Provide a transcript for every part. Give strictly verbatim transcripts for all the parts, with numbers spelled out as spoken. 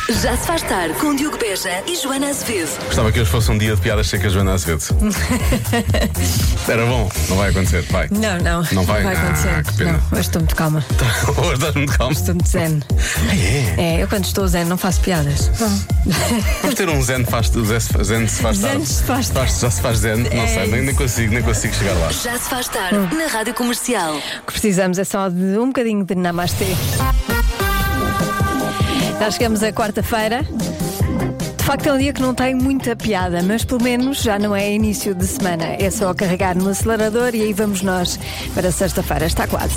Já se faz tarde com Diogo Beja e Joana Azevedo. Gostava que hoje fosse um dia de piadas secas, Joana Azevedo. Era bom, não vai acontecer, vai. Não, não. Não vai, não vai acontecer. Ah, que pena. Não, hoje estou muito calma. Hoje estás muito calmo. Estou muito zen. Ah, é? É, eu quando estou zen não faço piadas. Vamos ter um zen, faz, zen se faz tarde. Zen se faz tarde. Já se faz zen, não É sei, nem, nem consigo, nem consigo chegar lá. Já se faz tarde na Rádio Comercial. O que precisamos é só de um bocadinho de namastê. Já chegamos à quarta-feira. De facto é um dia que não tem muita piada, mas pelo menos já não é início de semana. É só carregar no acelerador e aí vamos nós para sexta-feira. Está quase.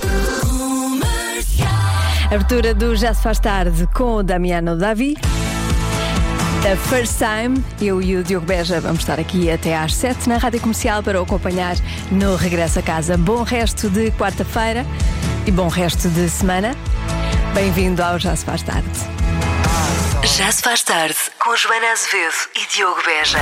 Abertura do Já se faz tarde com o Damiano Davi. A First Time, eu e o Diogo Beja vamos estar aqui até às sete na Rádio Comercial para o acompanhar no regresso a casa. Bom resto de quarta-feira e bom resto de semana. Bem-vindo ao Já se faz tarde. Já se faz tarde com Joana Azevedo e Diogo Beja.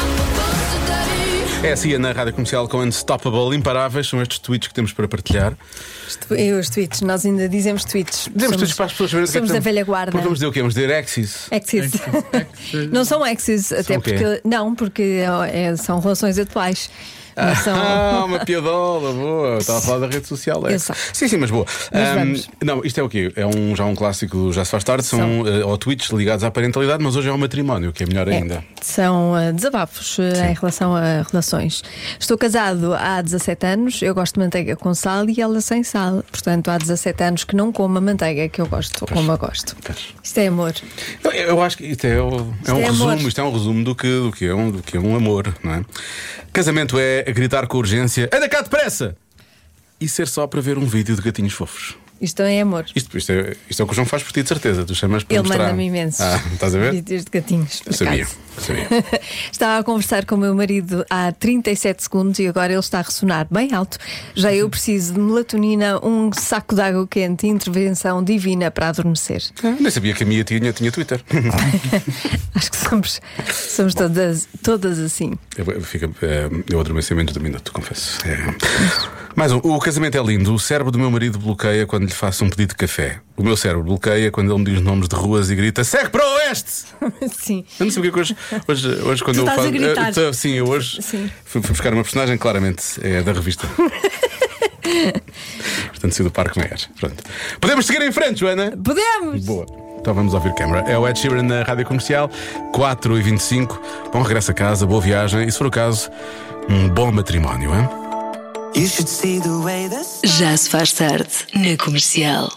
É assim, na Rádio Comercial com Unstoppable, imparáveis, são estes tweets que temos para partilhar. E os tweets, nós ainda dizemos tweets. Dizemos somos, tweets para as pessoas saberem o que é que somos da estamos- velha guarda. Porque vamos dizer o quê? Vamos dizer Exes. Exes. Não são exes, até o quê? porque. Não, porque é- não, são relações atuais. Não são- Ah, uma piadola, boa. Estava a falar da rede social. É. Eu sei. Sim, sim, mas boa. Mas Ahm, vamos. não, isto é o quê? É um, já um clássico do Já se faz tarde. São, São. eh, ou tweets ligados à parentalidade, mas hoje é ao matrimónio, que é melhor É, ainda. são ah, desabafos ah, em relação a relações. Estou casado há dezassete anos, eu gosto de manteiga com sal e ela sem sal. Portanto, há dezassete anos que não como a manteiga que eu gosto, como eu gosto. Pois. Isto é amor. Eu, eu acho que isto é, o- é um é resumo, amor. isto é um resumo do que, do, que é um, do que é um amor, não é? Casamento é gritar com urgência: anda cá depressa! E ser só para ver um vídeo de gatinhos fofos. Isto é amor. Isto, isto, é, isto é o que o João faz por ti, de certeza. Tu chamas para Ele mostrar. manda-me imensos Ah, estás a ver? vídeos de gatinhos. por Eu sabia, acaso. eu sabia. Estava a conversar com o meu marido há trinta e sete segundos e agora ele está a ressonar bem alto. Já eu preciso de melatonina, um saco de água quente e intervenção divina para adormecer. Ah, nem sabia que a minha tinha, tinha Twitter. Acho que somos, somos todas, todas assim. Eu, eu, fico, eh, eu adormeci menos de um minuto, confesso. É. Mais um. O casamento é lindo. O cérebro do meu marido bloqueia quando lhe faço um pedido de café. O meu cérebro bloqueia quando ele me diz nomes de ruas e grita: segue para o oeste! Sim. Eu não sei porque hoje, hoje, hoje quando Tu eu estás faço. a gritar. eu tô- sim, eu hoje Sim. fui, fui buscar uma personagem, claramente é da revista. Portanto, saiu do Parque Meias. Pronto. Podemos seguir em frente, Joana? Podemos! Boa. Então vamos ouvir câmara. É o Ed Sheeran na Rádio Comercial, quatro e vinte e cinco. Bom regresso a casa, boa viagem e, se for o caso, um bom matrimónio, hein? You should see the way this Já se faz tarde na Comercial.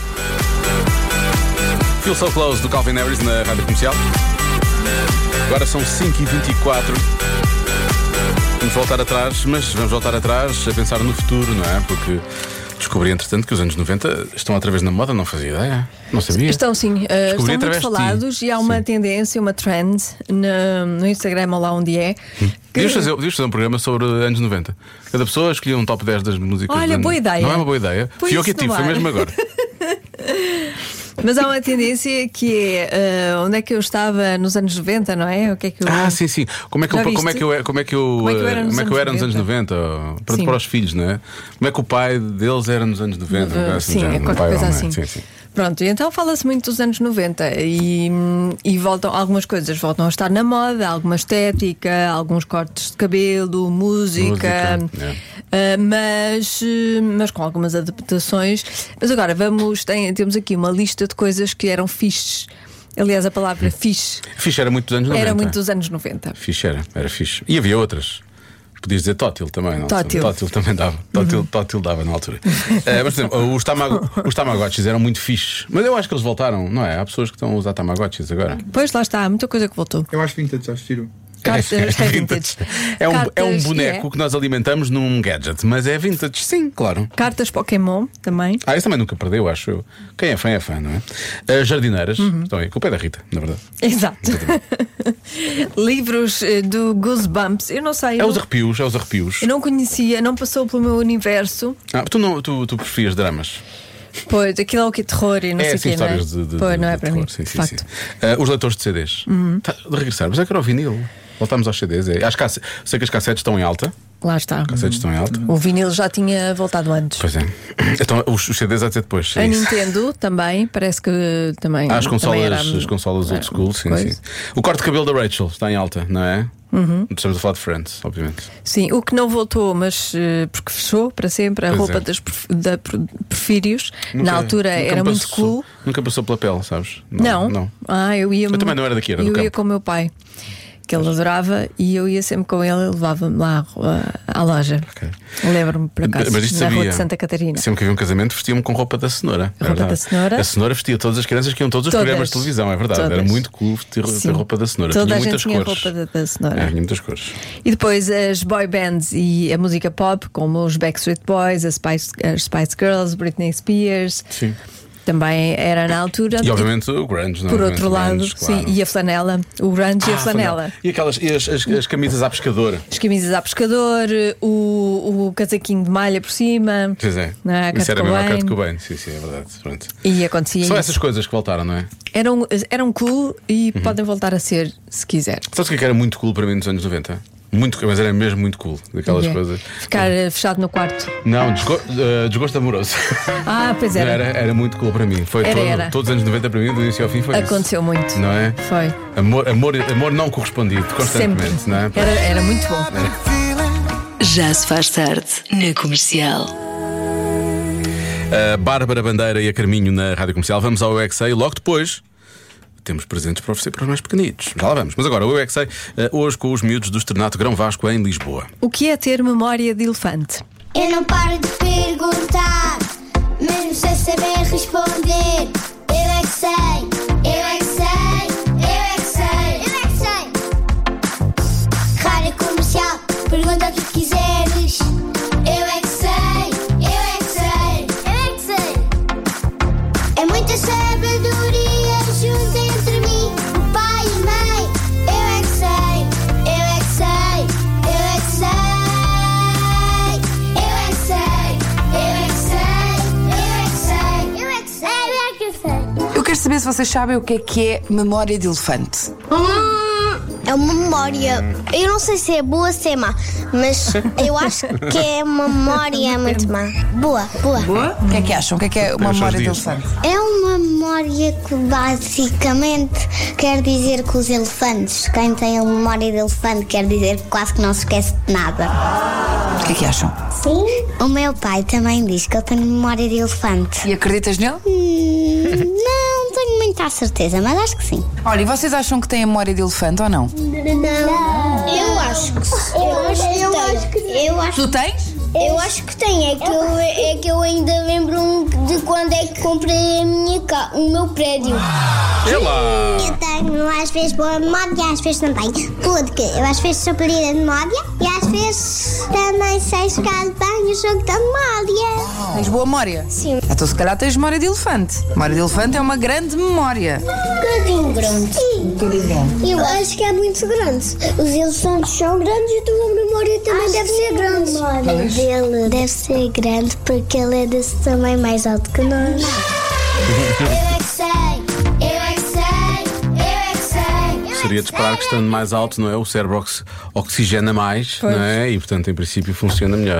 Feel So Close do Calvin Harris na Rádio Comercial. Agora são cinco e vinte e quatro. Vamos voltar atrás, mas vamos voltar atrás a pensar no futuro, não é? Porque descobri, entretanto, que os anos noventa estão outra vez na moda, não fazia ideia. Não sabia. Estão sim, uh, estão muito através de ti. falados e há uma Sim. tendência, uma trend no, no Instagram ou lá onde é. que- Devias fazer, devias fazer um programa sobre anos noventa. Cada pessoa escolhia um top dez das músicas. Olha, dos anos- boa ideia. Não é uma boa ideia? Põe Fui eu que isso tive, no foi ar. mesmo agora. Mas há uma tendência que é uh, onde é que eu estava nos anos noventa, não é? O que é que eu... Ah, sim, sim. Como é que, Já eu, como é viste? que eu como é que eu, Como é que eu era eh, nos como é que eu anos era nos anos noventa? noventa? Para, Sim. para os filhos, não é? Como é que o pai deles era nos anos noventa? Uh, Assim, sim, já, é um qualquer pai coisa ou uma assim. mãe. Sim, sim. Pronto, e então fala-se muito dos anos noventa e, e voltam, algumas coisas voltam a estar na moda, alguma estética, alguns cortes de cabelo, música, Música, é. uh, mas, uh, mas com algumas adaptações. Mas agora vamos, tem, temos aqui uma lista de coisas que eram fixes. Aliás, a palavra fixe Fixe era muito dos anos noventa. era muito dos anos noventa. Fixe era, era fixe. E havia outras. Podias dizer tótil também, não? Tótil. Tótil também dava. Tótil, tótil dava na altura. Eh, mas, por exemplo, os, tamago, os Tamagotchis eram muito fixes. Mas eu acho que eles voltaram, não é? Há pessoas que estão a usar Tamagotchis agora. Pois lá está, há muita coisa que voltou. Eu acho vintage, já assistiram. Cartas, é vintage. É um, é um Cartas, boneco é. que nós alimentamos num gadget, mas é vintage, sim, claro. Cartas Pokémon também. Ah, esse também nunca perdeu, acho eu. Quem é fã é fã, não é? As jardineiras, Uhum. estão aí, com o pé da Rita, na verdade. Exato. Livros eh, do Goosebumps. Eu não sei. É eu os não- arrepios, é os arrepios. Eu não conhecia, não passou pelo meu universo. Ah, tu, não, tu, tu preferias dramas? Pois, aquilo é o que terror e não É, sei o sim, quê, não é? histórias de, de, Pois, de- não é de para terror, mim, sim, de sim, facto. sim. Ah, os leitores de C Ds. Tá, de regressar, mas é que era o vinil. Voltámos aos C Ds. É. As cass... Sei que as cassetes estão em alta. Lá está. Cassetes estão em alta. O vinil já tinha voltado antes. Pois é. Então os, os C Ds há de ser depois. A é isso. Nintendo também, parece que também. Ah, as consolas, também era, as consolas old school, sim, coisa. sim. O corte de cabelo da Rachel está em alta, não é? Uhum. Estamos a falar de Friends, obviamente. Sim, o que não voltou, mas uh, porque fechou para sempre a Pois roupa é. das, perf- da Porfírios. Nunca- Na altura nunca era me muito passou- cool. Nunca passou pela pele, sabes? Não? Não. Ah, eu ia. Eu também não era daqui, era do Eu ia campo. com o meu pai, que ele adorava, e eu ia sempre com ele, ele levava-me lá à, à loja. Ok. Lembro-me por acaso, Mas isto na rua sabia. de Santa Catarina. Sempre que havia um casamento vestia-me com roupa da cenoura. A é roupa verdade. da cenoura? A cenoura vestia todas as crianças que iam todos os Todas. programas de televisão, é verdade. Era Todas. muito cool ter, ter Sim. roupa da cenoura. Toda tinha a gente muitas tinha cores. roupa da, da cenoura. É, tinha muitas cores. E depois as boy bands e a música pop, como os Backstreet Boys, as Spice, as Spice Girls, Britney Spears, Sim. também era na altura. E obviamente o grunge, não é? Por outro lado, Grunge, claro. sim, e a flanela, o grunge e a Ah, flanela. E aquelas e as, as, as camisas à pescadora. As camisas à pescador, o, o casaquinho de malha por cima. Pois é. Não é? A Isso Kurt era mesmo a Cobain. Kurt Cobain. Sim, sim, é verdade. Pronto. E acontecia São isso. essas coisas que voltaram, não é? Eram, eram cool e podem voltar a ser se quiser. Sabes o que é que era muito cool para mim nos anos noventa? Muito, mas era mesmo muito cool. Daquelas É. coisas. Ficar eh, fechado no quarto. Não, desgo- eh, desgosto amoroso. Ah, pois era. Era, era muito cool para mim. Foi Era, todo- era. todos os anos noventa para mim, do início ao fim, foi Aconteceu muito. isso. Não é? Foi. Amor, amor, amor não correspondido, constantemente, Sempre. não é? Era, era muito bom. Já se faz tarde na Comercial. A Bárbara Bandeira e a Carminho na Rádio Comercial. Vamos ao U X A e logo depois temos presentes para oferecer para os mais pequenitos. Já lá vamos. Mas agora, o U X A, eh, hoje com os miúdos do Externato Grão Vasco em Lisboa. O que é ter memória de elefante? Eu não paro de perguntar, mesmo sem saber responder. Eu é que sei, eu é que sei, eu é que sei, eu é que sei. Rádio Comercial, pergunta o que quiseres. Eu é que sei, eu é que sei, eu é que sei. É muita sabedoria junto entre mim, o pai e a mãe. Eu é que sei, eu é que sei, eu é que sei. Eu é que sei, eu é que sei, eu é que sei, eu é que sei, eu é que sei. Eu quero saber se vocês sabem o que é que é memória de elefante. É uma memória. Eu não sei se é boa ou se é má, mas eu acho que é uma memória muito má. Boa, boa. Boa? O que é que acham? O que é que é uma Tem os seus memória de dias. elefante? É uma memória que basicamente quer dizer que os elefantes, quem tem a memória de elefante, quer dizer que quase que não se esquece de nada. O que é que acham? Sim? O meu pai também diz que eu tenho memória de elefante. E acreditas nele? Hum, não tenho muita certeza, mas acho que sim. Olha, e vocês acham que têm a memória de elefante ou não? Não. Eu acho que sim. Eu acho que eu acho que eu acho, Tu tens? eu acho que tem. É que eu, é que eu ainda lembro de quando é que comprei a minha ca... o meu prédio. Ela! Eu tenho às vezes boa memória e às vezes não tenho. Porque eu às vezes sou perdida de memória e às vezes também sei jogar bem o jogo da memória. Tens boa memória? Sim. Então se calhar tens memória de elefante. Memória de elefante é uma grande memória. Um bocadinho grande. Sim. Eu acho que é muito grande. Os elefantes são grandes e a tua memória também deve ser grande. A memória dele deve ser grande porque ele é desse tamanho mais alto que nós. Eu é que sei, eu é que sei, eu é que sei. Seria de esperar que estando mais alto, não é? O cérebro ox- oxigena mais, Pois. não é? E portanto, em princípio, funciona melhor.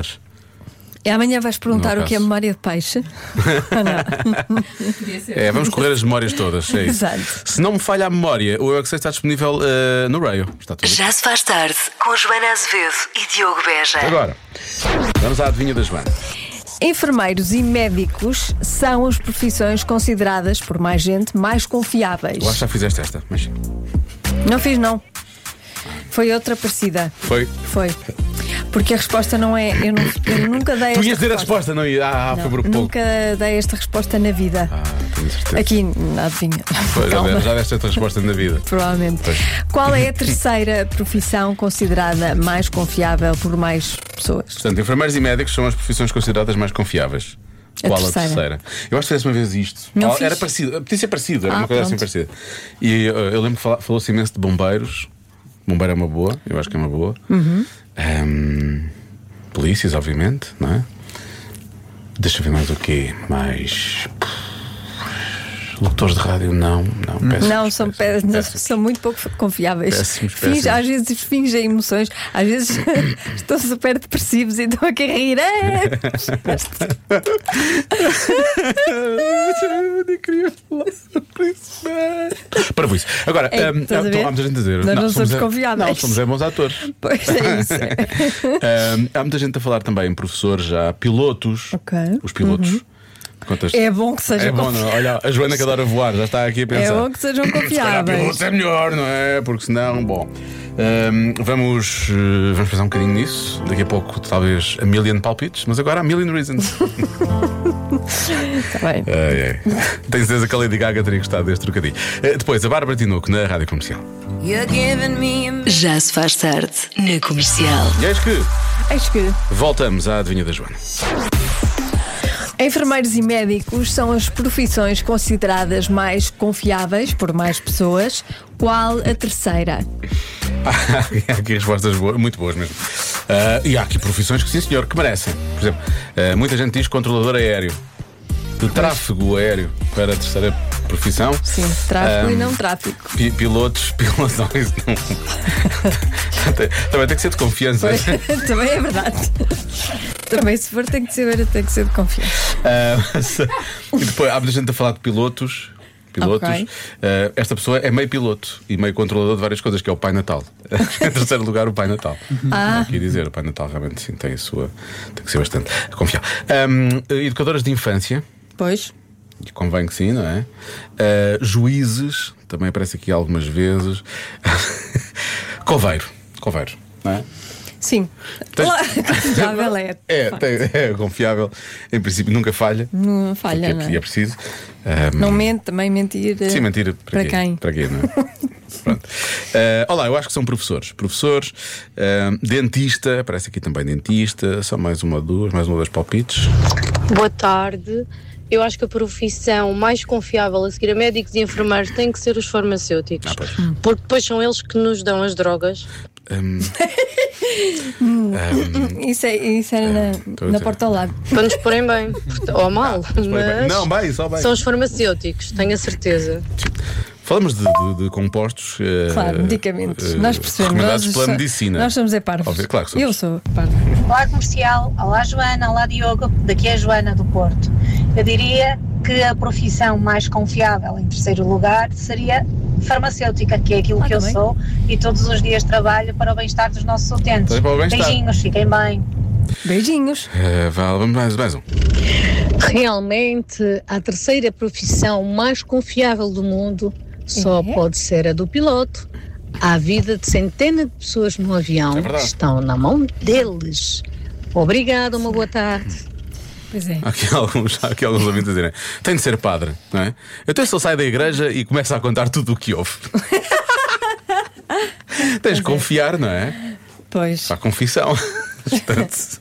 E amanhã vais perguntar Não o que é faço. memória de peixe? Ou não? É, vamos correr as memórias todas. É isso. Exato. Se não me falha a memória, o U X A está disponível eh, no Raio. Está tudo. Já se faz tarde com Joana Azevedo e Diogo Beja. Agora, vamos à adivinha da Joana. Enfermeiros e médicos são as profissões consideradas por mais gente mais confiáveis. Eu acho que já fizeste esta, mas Não fiz, não. Foi outra parecida. foi. Foi. Porque a resposta não é. Eu, não- eu nunca dei Tu esta ias dizer a resposta, não ia? Ah, Não, foi por pouco. nunca dei esta resposta na vida. Ah, tenho certeza. Aqui, na adivinha. Pois, já, Calma. já deste esta resposta na vida. Provavelmente. Pois. Qual é a terceira profissão considerada mais confiável por mais pessoas? Portanto, enfermeiros e médicos são as profissões consideradas mais confiáveis. A Qual terceira? a terceira? Eu acho que fizesse uma vez isto. Não Oh, fiz. era parecido, podia ser parecido, era Ah, uma coisa assim pronto. parecida. E uh, eu lembro que fala- falou-se imenso de bombeiros. Bombeiro é uma boa, eu acho que é uma boa. Uhum. Ahm, polícias, obviamente, não é? Deixa eu ver mais o quê? Mais. Locutores de rádio, não, não. Péssimos, Não, são, péssimos, pé- péssimos. são muito pouco confiáveis. Péssimos, Finge- péssimos. às vezes fingem emoções, às vezes estão super depressivos e estão aqui a rir. É! Eu queria falar sobre isso. Para isso. Agora, Ei, hum, estás a ver? há muita gente a dizer. Nós não somos é- confiáveis. Não, somos é bons atores. Pois é isso. Hum, há muita gente a falar também em professores, já pilotos. Ok. Os pilotos. Quantas... É bom que sejam É bom, não? Olha, a Joana que adora voar já está aqui a pensar. É bom que sejam Se calhar confiáveis. pilotos é melhor, não é? Porque senão, bom. hum, vamos, eh, vamos pensar um bocadinho nisso. Daqui a pouco, talvez, a million palpites, mas agora a million reasons. Está bem. Ai, ai. Tenho certeza que a Lady Gaga teria gostado deste trocadilho. Eh, Depois, a Bárbara Tinoco na Rádio Comercial. Já se faz tarde na Comercial. E eis que Acho que voltamos à adivinha da Joana. enfermeiros e médicos são as profissões consideradas mais confiáveis por mais pessoas. Qual a terceira? Há aqui respostas boas, muito boas mesmo. Ah, e há aqui profissões que, sim senhor, que merecem. Por exemplo, ah, muita gente diz controlador aéreo. De tráfego aéreo para a terceira profissão. Sim, tráfego Ah, e não tráfico. pi- Pilotos, pilotos, não, isso não. Tem- Também tem que ser de confiança. Pois, também é verdade. Também, se for, tem que ser, tem que ser de confiança. Ah, mas, e depois há muita gente a falar de pilotos. Pilotos. Ok. Ah, esta pessoa é meio piloto e meio controlador de várias coisas, que é o Pai Natal. Em terceiro lugar, o Pai Natal. Ah. Aqui dizer, o Pai Natal realmente sim tem a sua. Tem que ser bastante confiável. Ahm, educadoras de infância. Pois. E convém que sim, não é? Ah, juízes, também aparece aqui algumas vezes. Coveiro, coveiro, não é? Sim. Tens- Lá, confiável é. É, tem- é confiável, em princípio nunca falha. Não falha, é, não é é? preciso. Ah, Não mente, também mentir. eh, Sim, mentira. Para quê? quem? Para quê, não é? Pronto. Ah, olá, eu acho que são professores. Professores, ah, dentista, aparece aqui também dentista, só mais uma ou duas, mais uma ou duas palpites. Boa tarde. Eu acho que a profissão mais confiável a seguir a médicos e enfermeiros tem que ser os farmacêuticos. Ah, pois. Porque depois são eles que nos dão as drogas. Hum, Isso, é, isso era na, estou a na dizer. porta ao lado. Para nos porem bem. Ou mal. Mas não, bem, só bem. são os farmacêuticos, tenho a certeza. Falamos de, de- de compostos. eh, Claro, medicamentos. eh, Nós percebemos. recomendados Nós, pela so- medicina. Nós somos é parvos. Óbvio, claro que somos. Eu sou parva. Olá comercial, olá Joana, olá Diogo, daqui é a Joana do Porto. Eu diria que a profissão mais confiável em terceiro lugar seria farmacêutica, que é aquilo Ah, que eu também. sou e todos os dias trabalho para o bem-estar dos nossos utentes. Também para o bem-estar. Beijinhos, fiquem bem. Beijinhos. Eh, vá, vamos mais, mais um. Realmente, a terceira profissão mais confiável do mundo só É? pode ser a do piloto. A vida de centenas de pessoas no avião É verdade. estão na mão deles. Obrigada, uma boa tarde. Pois é. Há aqui alguns, há aqui alguns ouvintes a dizerem: tem de ser padre, não é? Então se ele sai da igreja e começa a contar tudo o que houve. Tens de confiar, não é? Pois. Há confissão. Portanto,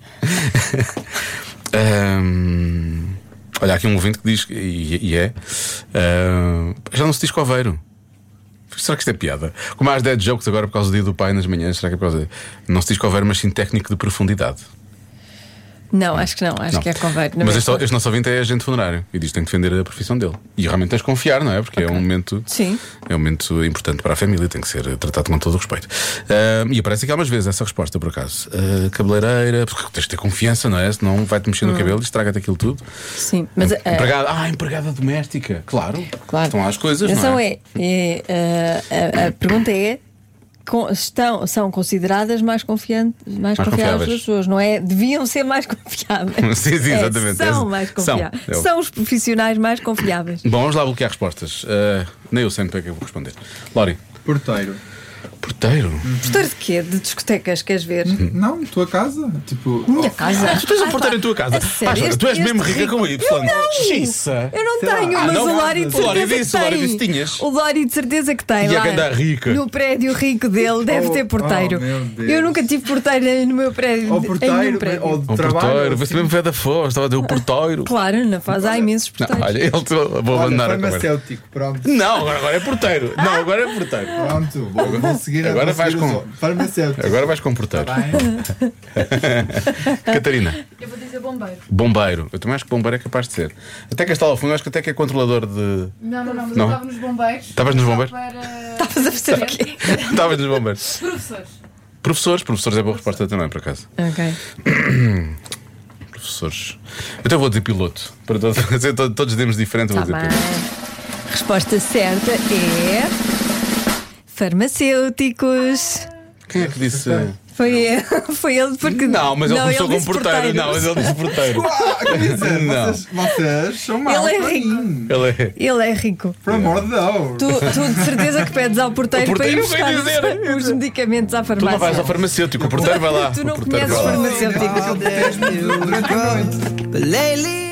hum, olha, há aqui um ouvinte que diz, e, e é, hum, já não se diz coveiro. Será que isto é piada? Como há as dead jokes agora por causa do dia do pai nas manhãs, será que é por causa de... Não se diz coveiro, mas sim técnico de profundidade. Não, acho que não. Acho Não. que é convém. Mas este, este nosso ouvinte é agente funerário e diz que tem que defender a profissão dele. E realmente tens de confiar, não é? Porque é um momento Sim. É um momento importante para a família, tem que ser tratado com todo o respeito. Ah, e aparece aqui algumas vezes essa resposta, por acaso. Ah, cabeleireira, porque tens de ter confiança, não é? Senão vai-te mexer no Hum. cabelo e estraga-te aquilo tudo. Sim. Mas eh, Empregada, ah, empregada doméstica, claro. claro. Estão lá as coisas, A questão não é, é? é, eh, a, a pergunta é: com- estão, são consideradas mais, confiantes, mais, Mais confiáveis confiáveis. das pessoas, não é? Deviam ser mais confiáveis. Sim, sim, É, exatamente. são É, mais são. confiáveis. É o- São os profissionais mais confiáveis. Bom, vamos lá bloquear respostas. Ah, nem eu sei para que eu vou responder. Lori, Porteiro. porteiro. História de quê? De discotecas, queres ver? Não, tua casa. Tipo. Minha oh, casa. Tu tens um porteiro em tua casa. A sério? Ah, Joana, tu és Este- mesmo este rica rico- com Y. Eu não. Xiça. Eu não Sei lá. tenho, Ah, mas não? o Lori de O Lori certeza disse, que o Lori tem. disse que tinhas. O Lori de certeza que tem. E a lá ganda rica. No prédio rico dele deve Oh, ter porteiro. oh, meu Deus. Eu nunca tive porteiro no meu prédio. Ou em nenhum porteiro, prédio. ou de Um trabalho. porteiro, vê-se assim. mesmo velho da foz, estava a dizer o porteiro. Claro, na faz há imensos Não, porteiros. olha, ele vou Olha, abandonar a conversa. farmacêutico, pronto. Não, agora, agora é porteiro. Não, agora é porteiro. Pronto, vou, vou seguir Agora vou vais seguir com- os- farmacêutico. Agora vais com porteiro. Tá bem? Catarina. Eu vou dizer bombeiro. Bombeiro. Eu também acho que bombeiro é capaz de ser. Até que está lá ao fundo, acho que até que é controlador de. Não, não, não, mas Não. eu estava nos bombeiros. Estavas nos bombeiros? Estavas a perceber o quê? Estavas nos bombeiros. Professores. Professores, professores é boa resposta também, por acaso. Ok. Professores. Então vou dizer piloto. Para todos, todos dizemos diferente, vou Tá dizer bem. piloto. Resposta certa é. Farmacêuticos. Quem é que disse? Foi ele, foi ele porque. Não, mas ele começou com disse porteiro. Não, mas ele disse porteiro. Ah, quer dizer, Não. vocês, vocês são maus. Ele é para rico. mim. Ele é. Ele é rico. Por amor de Deus. Tu, tu de certeza que pedes ao porteiro, O porteiro para ir buscar vai dizer. os medicamentos à Tu farmácia. não vais ao farmacêutico, o porteiro vai lá. Tu não O porteiro conheces vai lá. farmacêuticos. But lately